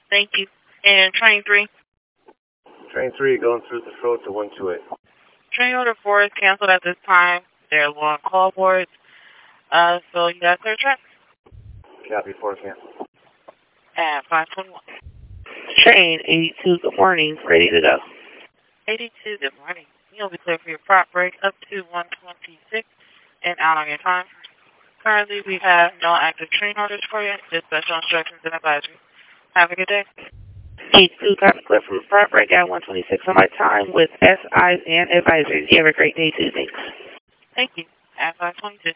Thank you. And train 3? Train 3 going through the road to 128. Train order 4 is canceled at this time. They're low on call boards. So you got clear track? Copy 4 cancel. At 521. Train 82, good morning. Ready to go. 82, good morning. You'll be clear for your prop break up to 126 and out on your time. Currently, we have no active train orders for you, just special instructions and advisory. Have a good day. 82, copy clear from prop break at 126 on my time with SIs and advisories. You have a great day, too. Thanks. Thank you. At 522.